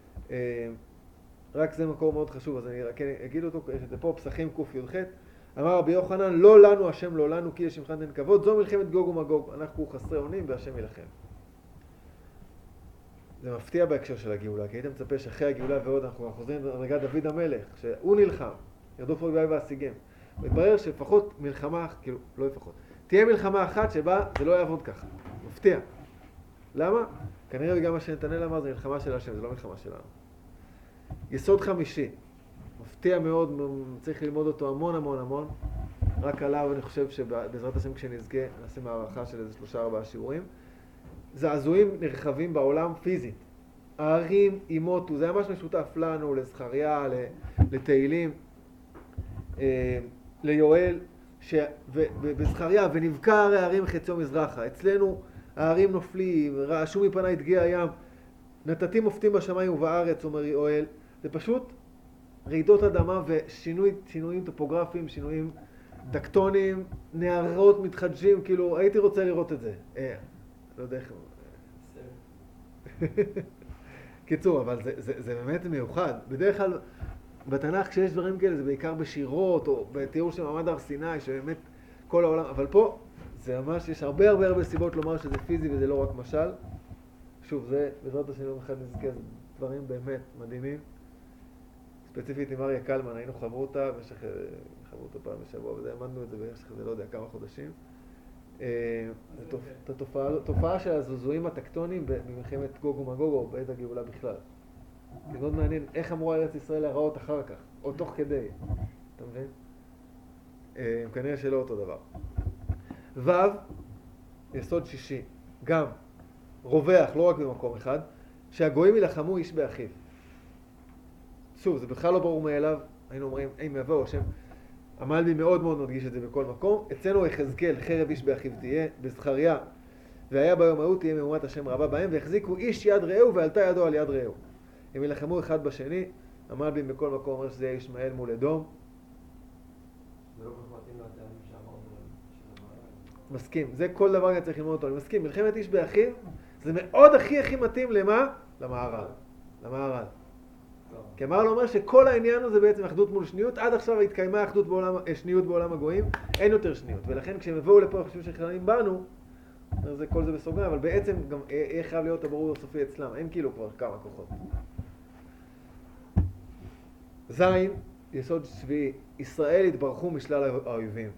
רק זה מקור מאוד חשוב, אז אני רק אגיד אותו, יש את זה פה, פסחים קי"ח, אמר רבי יוחנן, לא לנו השם לא לנו, כי לשמך תן כבוד, זו מלחמת גוג ומגוג, אנחנו חסרי אונים והשם ילחם. זה מפתיע בהקשר של הגאולה, כי היית מצפה שאחרי הגאולה ועוד אנחנו חוזרים לדרגת דוד המלך, שהוא נלחם, ירדוף רגבי והשיגם. מתברר שלפחות מלחמה, כאילו, לא לפחות, תהיה מלחמה אחת שבה זה לא יעבוד ככה. מפתיע. למה? כנראה וגם מה שנתנאל אמר זה מלחמה של השם, זה לא מלחמה שלנו. יסוד חמישי. מפתיע מאוד, צריך ללמוד אותו המון המון המון. רק עליו אני חושב שבעזרת השם כשנזכה נעשה מערכה של איזה שלושה ארבעה שיעורים. זעזועים נרחבים בעולם פיזית. הערים ימותו, זה ממש משותף לנו, לזכריה, לתהילים, ליואל, בזכריה, ונבקע הרי הערים חציו מזרחה. אצלנו הערים נופלים, רעשו מפני דגי הים, נתתים מופתים בשמיים ובארץ, אומר יואל. זה פשוט רעידות אדמה ושינויים טופוגרפיים, שינויים טקטוניים, נהרות מתחדשים, כאילו הייתי רוצה לראות את זה. אה, לא יודע איך... קיצור, אבל זה, זה, זה באמת מיוחד. בדרך כלל בתנ"ך כשיש דברים כאלה זה בעיקר בשירות או בתיאור של מעמד הר סיני, שבאמת כל העולם, אבל פה זה ממש, יש הרבה הרבה הרבה סיבות לומר שזה פיזי וזה לא רק משל. שוב, זה בעזרת השם יום אחד נזכה, זה דברים באמת מדהימים. ספציפית עם אריה קלמן, היינו חברותה, במשך, חברותה פעם בשבוע, וזה עמדנו את זה במשך, זה לא יודע, כמה חודשים. את התופעה של הזוזויים הטקטונים במלחמת גוג ומגוג או בעת הגאולה בכלל. זה מאוד מעניין איך אמורה ארץ ישראל להיראות אחר כך, או תוך כדי, אתה מבין? כנראה שלא אותו דבר. ו', יסוד שישי, גם רווח, לא רק במקום אחד, שהגויים ילחמו איש באחיו. שוב, זה בכלל לא ברור מאליו, היינו אומרים, אם יבוא השם, המלבי מאוד מאוד מדגיש את זה בכל מקום. אצלנו יחזקאל, חרב איש באחיו תהיה, בזכריה, והיה ביום ההוא תהיה מהומת השם רבה בהם, והחזיקו איש יד רעהו ועלתה ידו על יד רעהו. הם ילחמו אחד בשני, המלבי בכל מקום אומר שזה יהיה ישמעאל מול אדום. זה לא כל כך מתאים לטעמים שאמרנו. מסכים, זה כל דבר אני צריך ללמוד אותו, אני מסכים, מלחמת איש באחיו, זה מאוד הכי הכי מתאים למה? למהר"ל. למהר"ל. כי המהר"ל אומר שכל העניין הזה בעצם אחדות מול שניות, עד עכשיו התקיימה אחדות בעולם, שניות בעולם הגויים, אין יותר שניות, ולכן כשהם יבואו לפה חושבים שחללים בנו, זה, כל זה בסוגריים, אבל בעצם גם יהיה חייב להיות הברור הסופי אצלם, אין כאילו כבר כמה כוחות. זין, יסוד שביעי, ישראל התברכו משלל האויבים.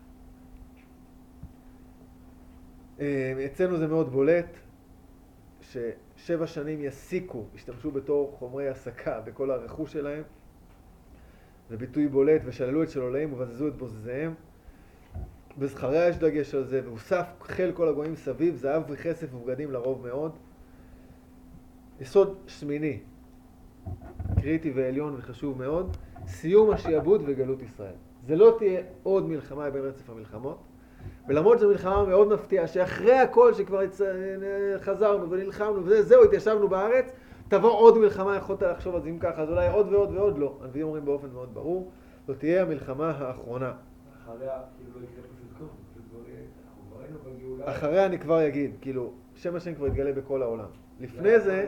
אצלנו זה מאוד בולט, ששבע שנים יסיקו, השתמשו בתור חומרי הסקה בכל הרכוש שלהם, וביטוי בולט, ושללו את שלולהם ובזזו את בוזזיהם. בזכריה יש דגש על זה, והוסף חיל כל הגויים סביב, זהב וכסף ובגדים לרוב מאוד. יסוד שמיני, קריטי ועליון וחשוב מאוד, סיום השיעבוד וגלות ישראל. זה לא תהיה עוד מלחמה בין רצף המלחמות, ולמרות זו מלחמה מאוד מפתיעה, שאחרי הכל שכבר חזרנו ונלחמנו וזהו, התיישבנו בארץ, תבוא עוד מלחמה, יכולת לחשוב על זה אם ככה, אז אולי עוד ועוד ועוד לא. הנביאים אומרים באופן מאוד ברור, זו תהיה המלחמה האחרונה. אחריה, כאילו לא יקרה פשוט כלום, פשוט כבר אנחנו ראינו בגאולה. אחריה אני כבר אגיד, כאילו, שם השם כבר יתגלה בכל העולם. לפני זה...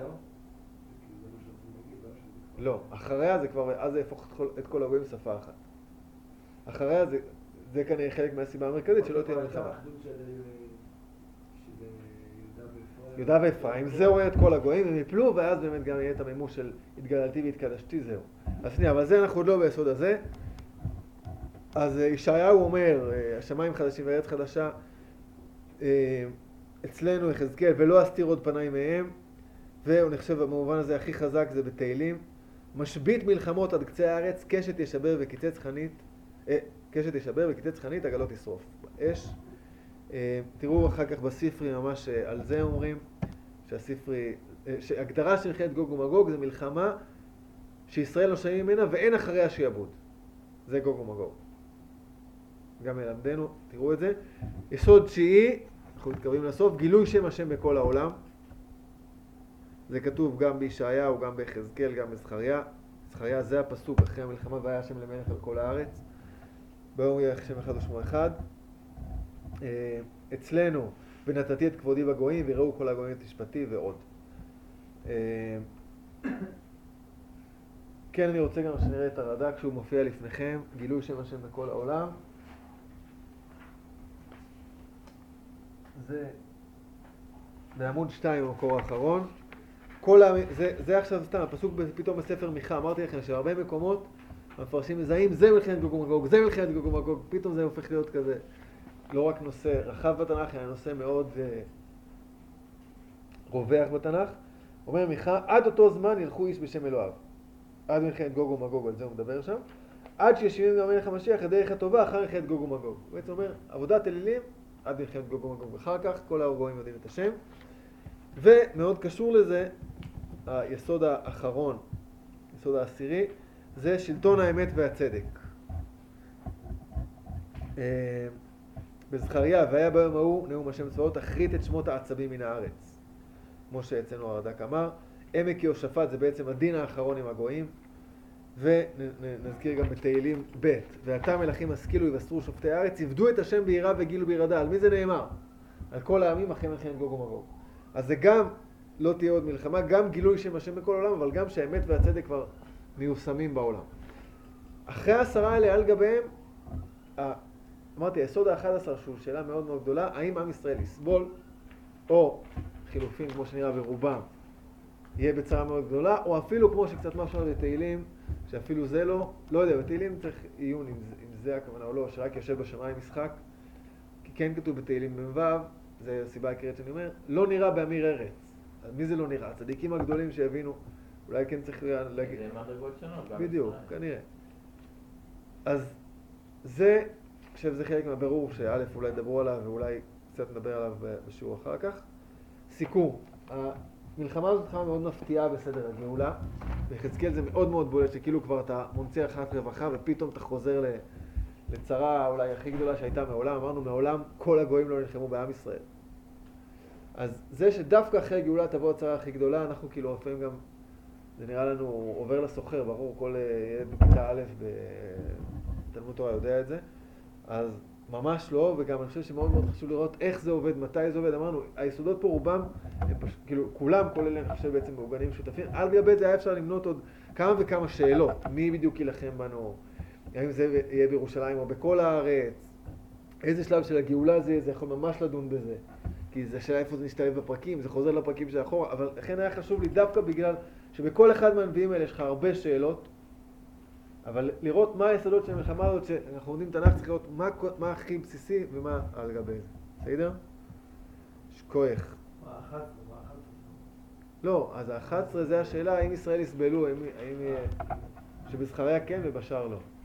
לא, אחריה זה כבר, אז זה יהפוך את כל הגויים שפה אחת. אחריה זה... זה כנראה חלק מהסיבה המרכזית שלא תהיה מלחמה. יהודה ואפרים, זה רואה את כל הגויים, הם יפלו, ואז באמת גם יהיה את המימוש של התגללתי והתקדשתי, זהו. אז שנייה, אבל זה אנחנו עוד לא ביסוד הזה. אז ישעיהו אומר, השמיים חדשים והארץ חדשה, אצלנו יחזקאל, ולא אסתיר עוד פניי מהם, והוא נחשב במובן הזה הכי חזק זה בתהילים. משבית מלחמות עד קצה הארץ, קשת ישבר וקיצץ חנית, אה, קשת ישבר וקיצץ חנית, עגלות ישרוף. באש. אה, תראו אחר כך בספרי ממש אה, על זה אומרים, שהספרי, אה, שהגדרה של מלחמת גוג ומגוג זה מלחמה שישראל לא שייכים ממנה ואין אחריה שיעבוד. זה גוג ומגוג. גם מלמדנו, תראו את זה. יסוד תשיעי, אנחנו מתקרבים לסוף, גילוי שם השם בכל העולם. זה כתוב גם בישעיהו, גם ביחזקאל, גם בזכריה. זכריה זה הפסוק אחרי המלחמה, והיה השם למלך על כל הארץ. ביום יהיה השם אחד ושמו אחד. אצלנו, ונתתי את כבודי בגויים, ויראו כל הגויים את משפטי ועוד. כן, אני רוצה גם שנראה את הרד"ק כשהוא מופיע לפניכם, גילוי שם השם בכל העולם. זה בעמוד שתיים במקור האחרון. כל ה... זה, זה עכשיו סתם, הפסוק פתאום בספר מיכה, אמרתי לכם שהרבה מקומות המפרשים מזהים, זה מלחמת גוג ומגוג, זה מלחמת גוג ומגוג, פתאום זה הופך להיות כזה, לא רק נושא רחב בתנ"ך, אלא נושא מאוד אה, רווח בתנ"ך. אומר מיכה, עד אותו זמן ילכו איש בשם אלוהיו. עד מלחמת גוג ומגוג, על זה הוא מדבר שם. עד שישיבים גם מלך המשיח, הדרך הטובה אחר מלחמת גוג ומגוג. הוא בעצם אומר, עבודת אלילים, עד מלחמת גוג ומגוג. ואחר כך כל הגויים יודעים את השם. ומאוד קשור לזה, היסוד האחרון, היסוד העשירי, זה שלטון האמת והצדק. בזכריה, והיה ביום ההוא נאום השם צבאות, אחרית את שמות העצבים מן הארץ. כמו שאצלנו הרד"ק אמר, עמק יהושפט זה בעצם הדין האחרון עם הגויים, ונזכיר גם בתהילים ב' ועתה מלכים השכילו יבשרו שופטי הארץ, יבדו את השם ביראה וגילו בירדה. על מי זה נאמר? על כל העמים אחרי מלחמת גוג ומגוג. אז זה גם לא תהיה עוד מלחמה, גם גילוי שם השם בכל העולם, אבל גם שהאמת והצדק כבר מיושמים בעולם. אחרי העשרה האלה על גביהם, אמרתי, היסוד ה-אחד עשר שהוא שאלה מאוד מאוד גדולה, האם עם ישראל יסבול, או חילופין כמו שנראה ברובם, יהיה בצרה מאוד גדולה, או אפילו כמו שקצת משהו בתהילים, שאפילו זה לא, לא יודע, בתהילים צריך עיון אם, אם זה הכוונה או לא, שרק יושב בשמיים משחק, כי כן כתוב בתהילים במ"ו, זה הסיבה העיקרית שאני אומר, לא נראה באמיר ארץ. אז מי זה לא נראה? הצדיקים הגדולים שהבינו, אולי כן צריך להגיד... זה מדרגות שונות. בדיוק, כנראה. אז זה, אני חושב שזה חלק מהבירור שא' אולי דברו עליו ואולי קצת נדבר עליו בשיעור אחר כך. סיכום, המלחמה הזאת מלחמה מאוד מפתיעה בסדר הגאולה. ביחזקאל זה מאוד מאוד בולט שכאילו כבר אתה מונצח אחת רווחה ופתאום אתה חוזר לצרה אולי הכי גדולה שהייתה מעולם. אמרנו מעולם כל הגויים לא נלחמו בעם ישראל. אז זה שדווקא אחרי הגאולה תבוא הצרה הכי גדולה, אנחנו כאילו לפעמים גם, זה נראה לנו עובר לסוחר, ברור, כל ילד בכיתה א' בתלמוד תורה יודע את זה, אז ממש לא, וגם אני חושב שמאוד מאוד חשוב לראות איך זה עובד, מתי זה עובד. אמרנו, היסודות פה רובם, הם פשוט, כאילו כולם, כל אלה אני חושב בעצם מעוגנים שותפים. על גבי זה היה אפשר למנות עוד כמה וכמה שאלות, מי בדיוק ילחם בנו, האם זה יהיה בירושלים או בכל הארץ, איזה שלב של הגאולה זה יהיה, זה יכול ממש לדון בזה. כי זה שאלה איפה זה נשתלב בפרקים, זה חוזר לפרקים של אחורה, אבל לכן היה חשוב לי דווקא בגלל שבכל אחד מהנביאים האלה יש לך הרבה שאלות, אבל לראות מה היסודות של המלחמה הזאת, שאנחנו עומדים תנ"ך, צריך לראות מה, מה הכי בסיסי ומה על גבי זה. בסדר? שכוח. מה אחת עשרה? מה אחת עשרה? לא, אז ה-אחת עשרה זה השאלה, האם ישראל יסבלו, האם, האם שבזכריה כן ובשאר לא.